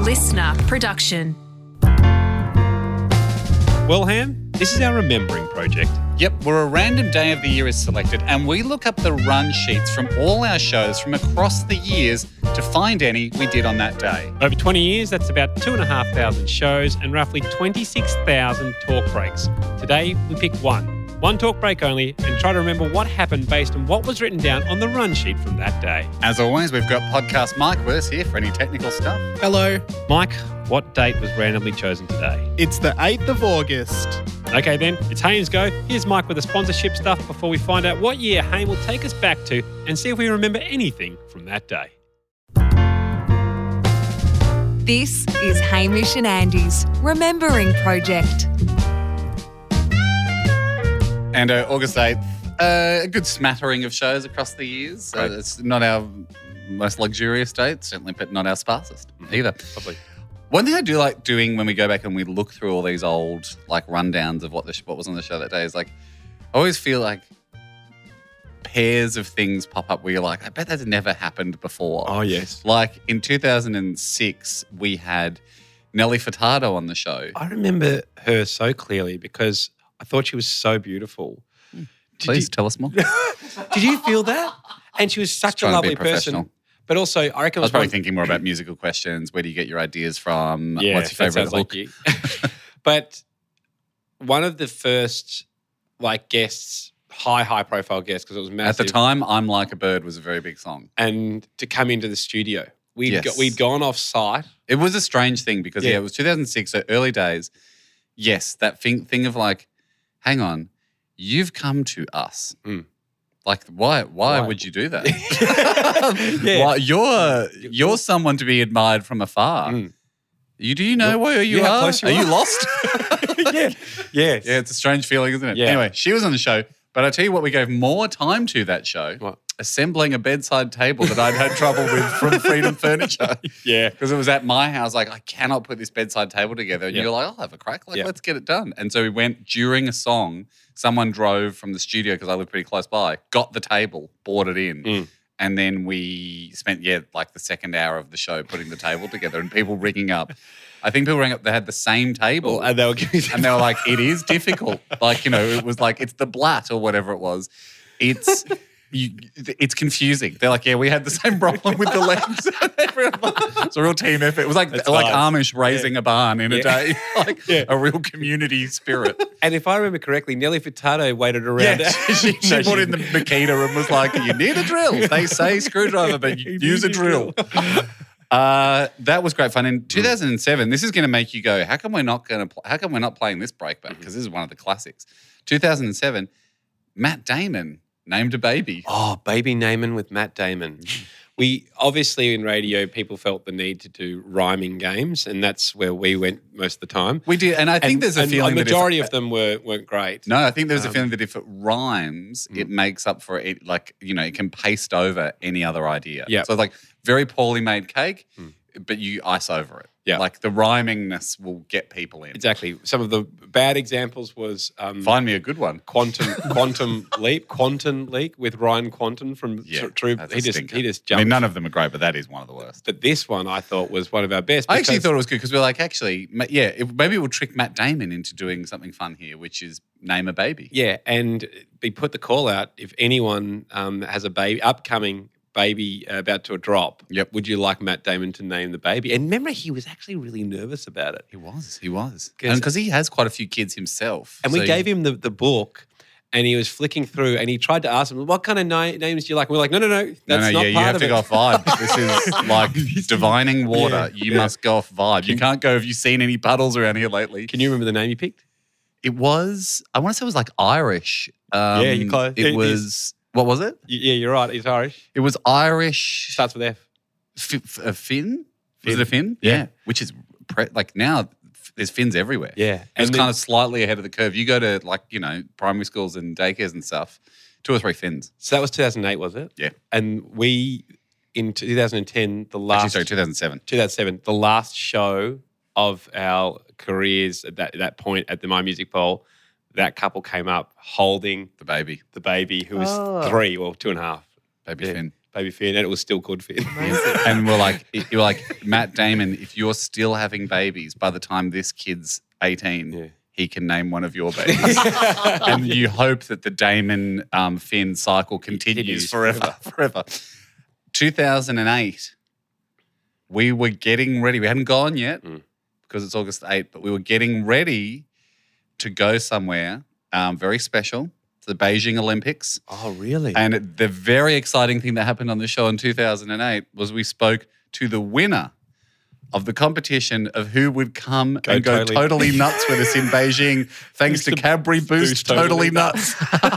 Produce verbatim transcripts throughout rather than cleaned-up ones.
listener production. Well, Han, this is our remembering project. Yep, where a random day of the year is selected and we look up the run sheets from all our shows from across the years to find any we did on that day. Over twenty years, that's about two and a half thousand shows and roughly twenty-six thousand talk breaks. Today, we pick one. One talk break only, and try to remember what happened based on what was written down on the run sheet from that day. As always, we've got podcast Mike with us here for any technical stuff. Hello. Mike, what date was randomly chosen today? It's the eighth of August. Okay then, it's Haynes' go. Here's Mike with the sponsorship stuff before we find out what year Haynes will take us back to and see if we remember anything from that day. This is Hamish and Andy's Remembering Project. And uh, August eighth, uh, a good smattering of shows across the years. Uh, it's not our most luxurious date, certainly, but not our sparsest either. Lovely. One thing I do like doing when we go back and we look through all these old like rundowns of what the what was on the show that day is like, I always feel like pairs of things pop up where you're like, I bet that's never happened before. Oh, yes. Like in two thousand six, we had Nelly Furtado on the show. I remember her so clearly because I thought she was so beautiful. Did Please you, tell us more. Did you feel that? And she was such a trying to be lovely person. professional. But also, I reckon I was it probably one- thinking more about musical questions. Where do you get your ideas from? Yeah, What's your that favorite sounds hook? like you. But one of the first like guests, high, high profile guests, because it was massive. At the time, I'm Like a Bird was a very big song. And to come into the studio. We'd, Yes. go, we'd gone off site. It was a strange thing because, yeah, Yeah. it was two thousand six, so early days. Yes, that thing, thing of like, hang on, you've come to us. Mm. Like, why Why Why? would you do that? Yeah. Why, you're, you're someone to be admired from afar. Mm. You Do you know where you Yeah, how are? close you are are. you lost? yeah. Yes. Yeah, it's a strange feeling, isn't it? Yeah. Anyway, she was on the show, but I tell you what, we gave more time to that show. What? Assembling a bedside table that I'd had trouble with from Freedom Furniture. Yeah. Because it was at my house, like, I cannot put this bedside table together. And Yeah. you're like, I'll have a crack. Like, Yeah. let's get it done. And so we went during a song. Someone drove from the studio, because I live pretty close by, got the table, bought it in. Mm. And then we spent, yeah, like the second hour of the show putting the table together and people rigging up. I think people rang up, they had the same table. Well, and they were giving And they were like, it is difficult. Like, you know, it was like, it's the blat or whatever it was. It's you, it's confusing. They're like, yeah, we had the same problem with the legs. It's a real team effort. It was like That's like nice. Amish raising a barn in a Yeah. day. Like Yeah. a real community spirit. And if I remember correctly, Nelly Furtado waited around. Yeah, she, she No, put in the Makita and was like, you need a drill. They say screwdriver, but you use a drill. Uh, that was great fun. In two thousand seven, this is going to make you go, how come we're not going to? Pl- how come we're not playing this breakback? Because this is one of the classics. two thousand seven, Matt Damon named a baby. Oh, Baby Naaman with Matt Damon. We obviously in radio, people felt the need to do rhyming games, and that's where we went most of the time. We did, and I think and, there's a and feeling a that if- majority of them were weren't great. No, I think there's a Um, feeling that if it rhymes, it makes up for it. Like, you know, it can paste over any other idea. Yeah. So like very poorly made cake, but you ice over it. Yeah. Like the rhymingness will get people in. Exactly. Some of the bad examples was um, Find me a good one. Quantum Quantum Leap, Quantum Leap with Ryan Quantum from Yeah, Tr- True. that's a He just stinker. he just I jumped. mean, none of them are great, but that is one of the worst. But this one I thought was one of our best. I actually because- thought it was good because we we're like, actually, ma- yeah, it, maybe we'll trick Matt Damon into doing something fun here, which is name a baby. Yeah, and we put the call out if anyone um, has a baby, upcoming baby uh, about to drop, Yep. would you like Matt Damon to name the baby? And remember, he was actually really nervous about it. He was, he was. 'Cause- Because he has quite a few kids himself. And So we gave him the, the book and he was flicking through and he tried to ask him, what kind of na- names do you like? And we're like, no, no, no, that's no, no, not yeah, you part have of to it. go off vibe. This is like divining water. Yeah, you yeah. must go off vibe. You can't go, have you seen any puddles around here lately? Can you remember the name you picked? It was, I want to say it was like Irish. Um, Yeah, you're close. It It was, what was it? Y- Yeah, you're right. He's Irish. It was Irish. Starts with F. F- a Finn? Was Finn. it a Finn? Yeah. Which is, pre- like now, f- there's Finns everywhere. Yeah. It was And then- kind of slightly ahead of the curve. You go to like, you know, primary schools and daycares and stuff, two or three Finns. So that was two thousand eight, was it? Yeah. And we, in two thousand ten, the last... Actually, sorry, two thousand seven. two thousand seven, the last show of our careers at that, that point at the My Music Poll, that couple came up holding The baby. the baby who was Oh. three or two and a half. Baby Yeah. Finn. baby Finn, and it was still called Finn. And we're like, you're like, Matt Damon, if you're still having babies by the time this kid's eighteen, Yeah. he can name one of your babies. And you hope that the Damon um, Finn cycle continues Continues forever, forever. two thousand eight, we were getting ready. We hadn't gone yet Mm. because it's August eighth, but we were getting ready to go somewhere um, very special, to the Beijing Olympics. Oh, really? And the very exciting thing that happened on the show in two thousand eight was we spoke to the winner of the competition of who would come Go and go totally- totally nuts with us in Beijing, thanks to Cadbury Boost, Boost Totally Totally Nuts.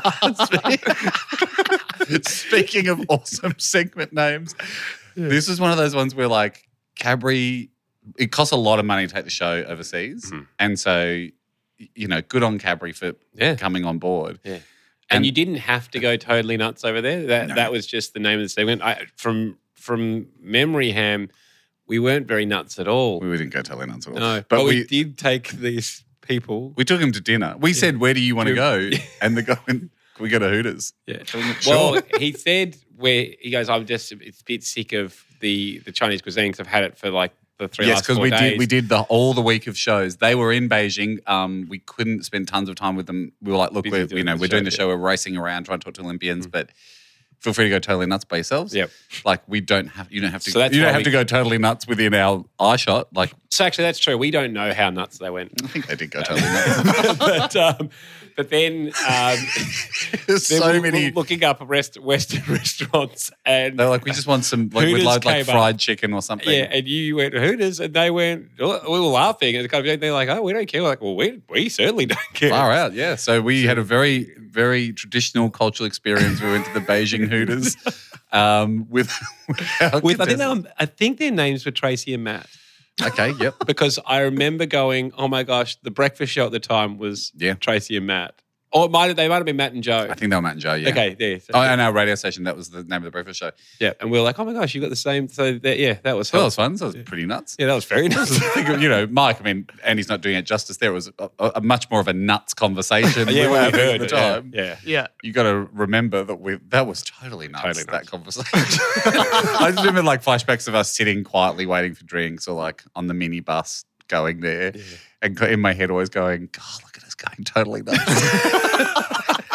Speaking of awesome segment names, this is one of those ones where like Cadbury, it costs a lot of money to take the show overseas. Mhm. And so, you know, good on Cadbury for Yeah. coming on board. Yeah. And, And- you didn't have to go totally nuts over there. That No. that was just the name of the segment. I, from from memory, Ham, we weren't very nuts at all. We didn't go totally nuts at all. no, but, but, we, we, did take these people. we took him to dinner. We said, where do you want to go? And the guy went, can we go to Hooters? Yeah. Sure. Well, he said where he goes, I'm just a bit sick of the the Chinese cuisine because I've had it for like the three Yes, last because four we days. did we did the all the week of shows. They were in Beijing. Um, we couldn't spend tons of time with them. We were like, look, Busy we're, doing you know, the we're show, doing the yeah. show. We're racing around trying to talk to Olympians, but feel free to go totally nuts by yourselves. Yep. Like we don't have you don't have to So that's you don't why have we- to go totally nuts within our eye shot. Like So actually, that's true. We don't know how nuts they went. I think they did go totally nuts. but, um, but then, um, There's then so we many. were looking up rest, Western restaurants and They're like, we just want some like we'd Hooters like, like came up. fried chicken or something. yeah, and you went Hooters, and they went. We were laughing, and kind of, they're like, "Oh, we don't care." We're like, well, we we certainly don't care. Far out, yeah. So we had a very, very traditional cultural experience. We went to the Beijing Hooters um, with, with, our With I think, they contestants. were, I think their names were Tracy and Matt. Okay, yep. Because I remember going, oh my gosh, the breakfast show at the time was Yeah. Tracy and Matt. Or it might have, they might have been Matt and Joe. I think they were Matt and Joe, yeah. Okay, there. So, Oh, and our radio station, that was the name of the breakfast show. yeah, and we were like, oh my gosh, you got the same. So that, yeah, that was So that fun. was fun. So that was pretty nuts. Yeah, that was very nice. I think, you know, Mike, I mean, Andy's not doing it justice there. It was a, a, a much more of a nuts conversation. yeah, we were we having heard at the it, yeah, time. Yeah. Yeah. You got to remember that we that was totally nuts, Totally that nuts. conversation. I just remember like flashbacks of us sitting quietly waiting for drinks or like on the minibus going there. And in my head always going, God, look at us going totally nuts.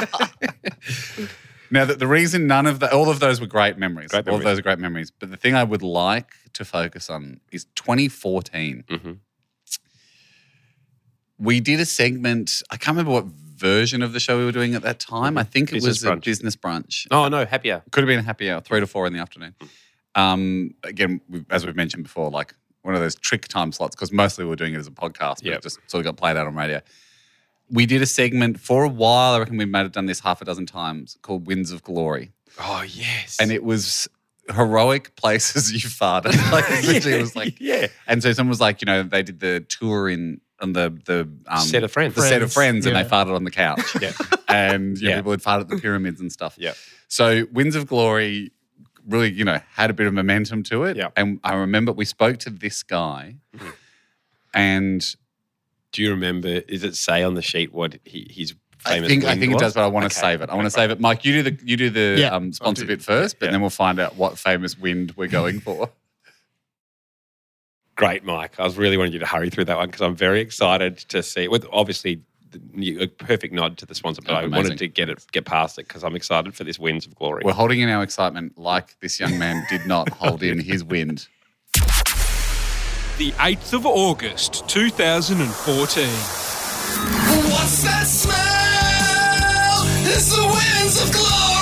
Now, the, the reason none of the, all of those were great memories. Great all of memories. those are great memories. But the thing I would like to focus on is twenty fourteen. Mm-hmm. We did a segment, I can't remember what version of the show we were doing at that time. I think it Business was a brunch. business brunch. Oh no, happier. Could have been a happy hour, three to four in the afternoon. Um, again, we- as we've mentioned before, like one of those trick time slots, because mostly we were doing it as a podcast, but Yep. it just sort of got played out on radio. We did a segment for a while, I reckon we might have done this half a dozen times, called Winds of Glory. Oh yes. And it was heroic places you farted. Like literally it was like, yeah. and so someone was like, you know, they did the tour in on the the um, Set of Friends. the set of Friends, friends, and yeah. they farted on the couch. Yeah. And you know, Yeah. people would fart at the pyramids and stuff. Yeah. So Winds of Glory really, you know, had a bit of momentum to it. Yeah. And I remember we spoke to this guy, Mhm. and Do you remember? Is it say on the sheet what he, his I famous? think I wind think it was? does, but I want to Okay. save it. I want to Okay, save it. Mike, you do the you do the Yeah, um, sponsor I'll do- bit first, but yeah. then we'll find out what famous wind we're going for. Great, Mike. I was really wanting you to hurry through that one because I'm very excited to see. With obviously the, a perfect nod to the sponsor, but Oh, I amazing. wanted to get it get past it because I'm excited for this Winds of Glory. We're holding in our excitement like this young man did not hold in his wind. The eighth of August, two thousand fourteen. What's that smell? It's the winds of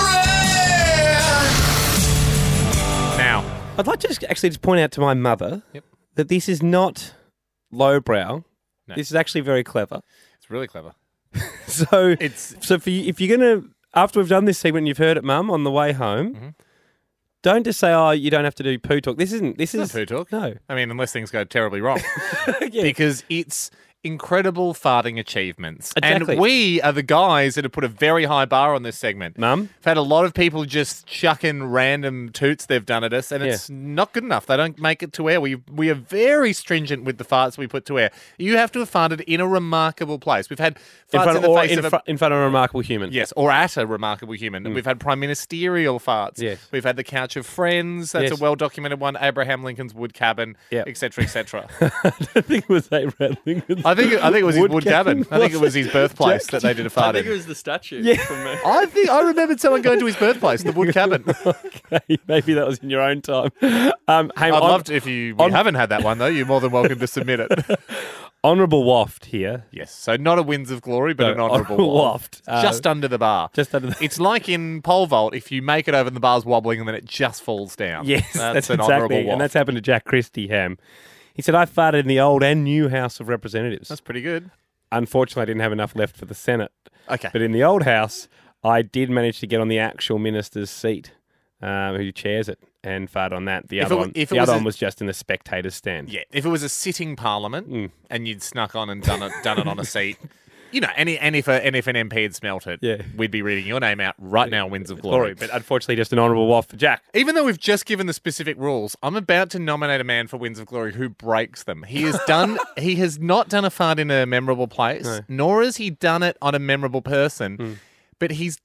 glory. Now, I'd like to just actually just point out to my mother Yep. that this is not lowbrow. No. This is actually very clever. it's really clever. So, It's so for you, if you're gonna, after we've done this segment, and you've heard it, Mum, on the way home. Mhm. Don't just say, "Oh, you don't have to do poo talk." This isn't. This not is poo talk. No. I mean, unless things go terribly wrong, Yeah. because it's incredible farting achievements. Exactly. And we are the guys that have put a very high bar on this segment. Mum? We've had a lot of people just chucking random toots they've done at us, and it's not good enough. They don't make it to air. We we are very stringent with the farts we put to air. You have to have farted in a remarkable place. We've had In farts front, in the or face in, of a... fr- in front of a remarkable human. Yes, or at a remarkable human. We've had prime ministerial farts. Yes. We've had the couch of friends. That's Yes. a well-documented one. Abraham Lincoln's wood cabin, Yep. et cetera, et cetera. I don't think it was Abraham Lincoln. I think I think it was his Wood wood cabin? cabin. I think it was his birthplace that they did a I fart think in. it was the statue. Yeah. From, uh, I think I remembered someone going to his birthplace, the wood cabin. Okay, maybe that was in your own time. Um, hey, I'd on- love to, if you we on- haven't had that one though, you're more than welcome to submit it. Honourable waft here. Yes, so not a Winds of Glory, but No, an honourable honourable waft. waft. Uh, just under the bar. Just under the- It's like in pole vault, if you make it over and the bar's wobbling and then it just falls down. Yes, that's, that's, an honourable exactly, waft. and that's happened to Jack Christie, Ham. He said, I farted in the old and new House of Representatives. That's pretty good. Unfortunately, I didn't have enough left for the Senate. Okay. But in the old House, I did manage to get on the actual minister's seat, um, who chairs it, and fart on that. The If other it wa- one, if it the was other a- one was just in the spectator's stand. Yeah, if it was a sitting parliament Mm. and you'd snuck on and done it, done it on a seat, you know, and, and if a, and if an M P had smelt it, Yeah. we'd be reading your name out right now, Winds of Glory, Glory. but unfortunately, just an honourable waft for Jack. Even though we've just given the specific rules, I'm about to nominate a man for Winds of Glory who breaks them. He has done. He has not done a fart in a memorable place, No. nor has he done it on a memorable person. Mm. But his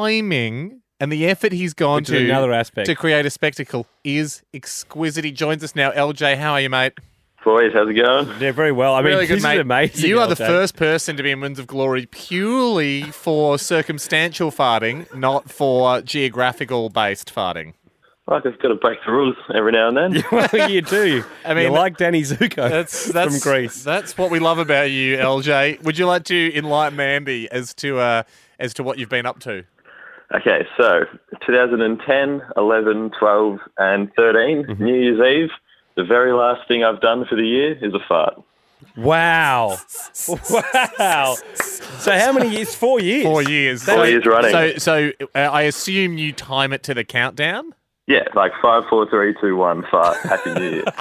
timing and the effort he's gone Which is to another aspect. to create a spectacle is exquisite. He joins us now. L J, how are you, mate? Boys, how's it going? Yeah, very well. I mean, Really good, this mate. is amazing. You are the L J. first person to be in Winds of Glory purely for circumstantial farting, not for geographical-based farting. Well, I've got to break the rules every now and then. Well, you do. I mean, You're like Danny Zuko That's that's from Greece. That's what we love about you, L J. Would you like to enlighten Andy as to uh, as to what you've been up to? Okay, so twenty ten, eleven, twelve, and thirteen, Mm-hmm. New Year's Eve, the very last thing I've done for the year is a fart. Wow. Wow. So how many years? Four years. Four years. Four years running. So, so uh, I assume you time it to the countdown. Yeah, like five, four, three, two, one, fart. Happy New Year.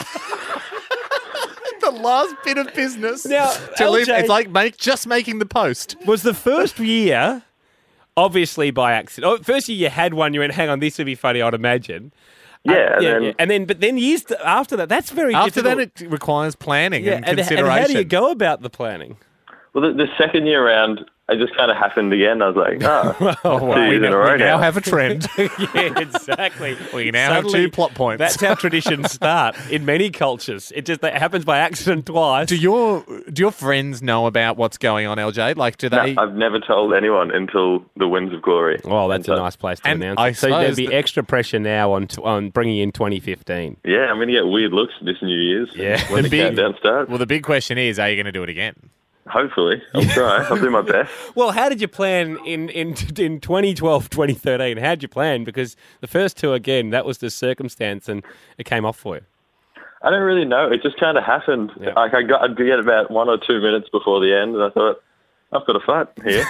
The last bit of business. Now, to leave, L J it's like make just making the post. Was the first year, obviously by accident. Oh, first year you had one, you went, hang on, this would be funny, I'd imagine. Yeah, Uh, and yeah, then yeah. And then, but then years th- after that, that's very After difficult. that, it requires planning yeah, and and, consideration. and how do you go about the planning? well, the, the second year round, it just kind of happened again. I was like, oh, Oh, two wow. years We in a row now now. have a trend. Yeah, exactly. We now have Suddenly, two plot points. That's how traditions start in many cultures. It just it happens by accident twice. Do your do your friends know about what's going on, L J? Like, do No, they? I've never told anyone until the Winds of Glory. Oh, that's And a so- nice place to And announce I it. So there'd suppose be that- extra pressure now on t- on bringing in twenty fifteen. Yeah, I'm going to get weird looks this New Year's. Yeah. When The the, big- countdown starts. Well, the big question is, are you going to do it again? Hopefully. I'll try. I'll do my best. Well, how did you plan in, in, in twenty twelve, twenty thirteen? How did you plan? Because the first two, again, that was the circumstance and it came off for you. I don't really know. It just kind of happened. Yeah. Like I got, I'd get about one or two minutes before the end, and I thought, I've got a fart here.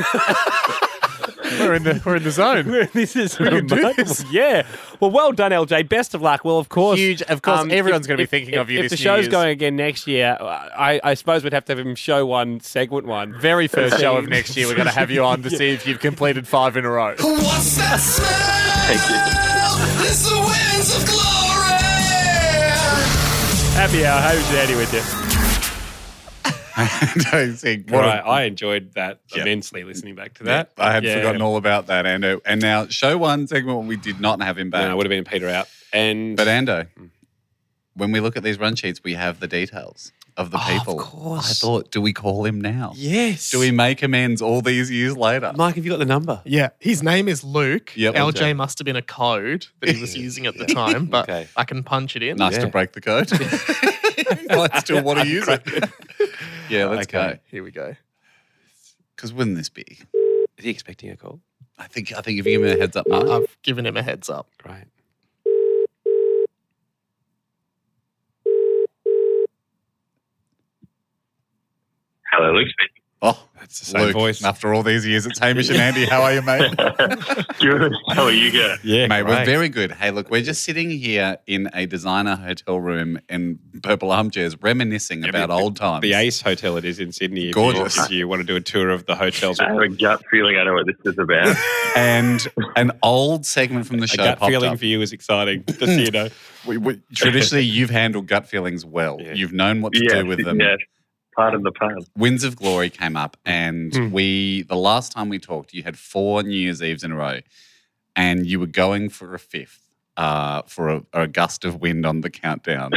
We're in the we're in the zone. This is can do remarkable. this. Yeah. Well, well done, L J. Best of luck. Well, of course. Huge. Of course, um, everyone's if- going to be if- thinking if, of you If this the New show's Year's. going again next year, I, I suppose we'd have to have him show one, segment one. Very first show of next year, we're going to have you on to see if you've completed five in a row. What's that smell? Thank you. It's the winds of glory. Happy hour. Hamish and Andy with you. Don't think what a- Right, I enjoyed that Yeah. immensely listening back to that. that. I had Yeah. forgotten all about that, Ando. And now, show one segment when we did not have him back. No, it would have been Peter out. And But Ando, when we look at these run sheets, we have the details of the people. of course. I thought, do we call him now? yes. Do we make amends all these years later? Mike, have you got the number? Yeah, his name is Luke. Yep, L J okay. must have been a code that he was using at the time, but Okay. I can punch it in. Nice Yeah. to break the code. I still want to use it. Yeah, let's Okay. Here we go. Because wouldn't this be? Is he expecting a call? I think I think if you give me a heads up, Mark. I've given him a heads up. Great. Hello, Luke speaking. Oh, That's the same Luke, voice. after all these years, it's Hamish and Andy. How are you, mate? Good. How are you guys? Yeah, Mate, we're great. very good. Hey, look, we're just sitting here in a designer hotel room in purple armchairs, reminiscing Yeah, about the- old times. The Ace Hotel it is in Sydney. If Gorgeous. You, if you want to do a tour of the hotels. I have a gut feeling I know what this is about. And an old segment from the A show gut popped feeling up. for you is exciting, just so you know. We, we, traditionally, you've handled gut feelings well. Yeah. You've known what to yes, do with them. yes. Pardon the pun. Winds of Glory came up, and Hmm. we the last time we talked, you had four New Year's Eves in a row, and you were going for a fifth, uh, for a, a gust of wind on the countdown.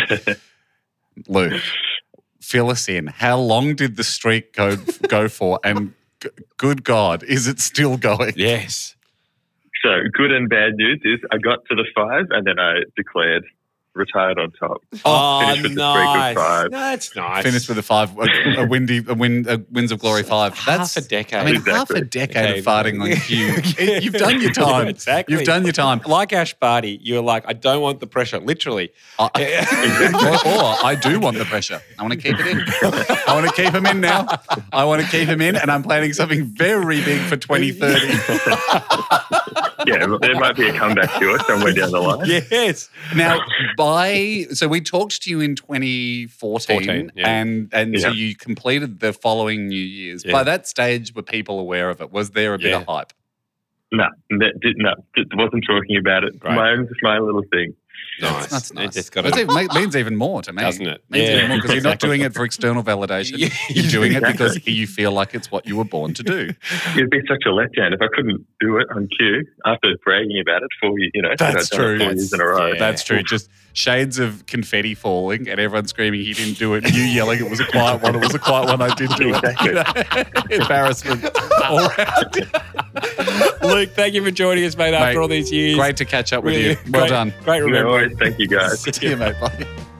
Luke, fill us in. How long did the streak go go for? And g- good God, is it still going? Yes. So, good and bad news is I got to the five and then I declared retired on top. Oh, Finished with the streak of nice. five. That's nice. Finished with a five, a, a windy, a win, a Winds of Glory five. half a decade. I mean, half a Exactly. decade of Okay. farting on cue. You've done your time. Exactly. You've done your time. Like Ash Barty, you're like, I don't want the pressure, literally. I- or, or I do want the pressure. I want to keep it in. I want to keep him in now. I want to keep him in, and I'm planning something very big for twenty thirty. Yeah, there might be a comeback to it somewhere down the line. Yes. Now, by so we talked to you in twenty fourteen, fourteen, yeah. and and so Yeah. you completed the following New Year's. Yeah. By that stage, were people aware of it? Was there a bit Yeah. of hype? No, that did, no, just wasn't talking about it. Right. My own, just my little thing. Nice. That's nice. It's got That's to, even, ma- means even more to me, Doesn't it? Means Yeah. even more because you're not Exactly. doing it for external validation. Yeah. You're doing it Exactly. because you feel like it's what you were born to do. It'd be such a letdown if I couldn't do it on cue after bragging about it for you know. That's I'd done it true. Four years in a row. Yeah. That's true. Just shades of confetti falling and everyone screaming he didn't do it. You yelling it was a quiet one. It was a quiet one. I did do it. Embarrassment all round. Luke, thank you for joining us, mate, after Mate, all these years. Great to catch up with Really you. Well great- done. Great No remembering. worries. Thank you, guys. See you, mate. Bye.